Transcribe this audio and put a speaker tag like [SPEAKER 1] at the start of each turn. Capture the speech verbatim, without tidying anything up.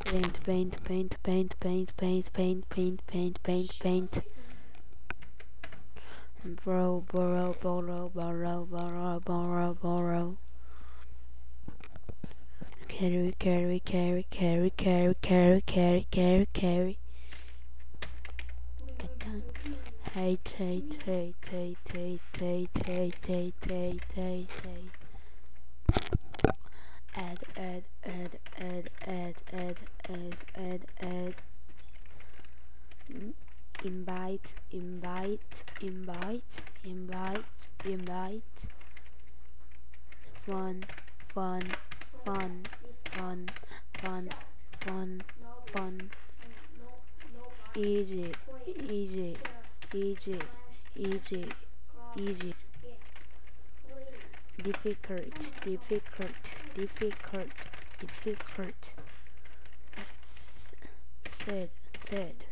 [SPEAKER 1] Paint, paint, paint, paint, paint, paint, paint, paint, paint, paint, paint. Borrow, borrow, borrow, borrow, borrow, borrow, borrow. Carry, carry, carry, carry, carry, carry, carry, carry, carry. Hate, hate, hate, hate, hate, hate, hate, hate, hate, hate, hate. Add, add, add, add, add, add, add, add, add. Invite, invite, invite, invite, invite. Fun, fun, fun, fun, fun, fun, fun. Easy, easy, easy, easy, easy. Difficult, difficult, difficult, difficult. Sad, sad,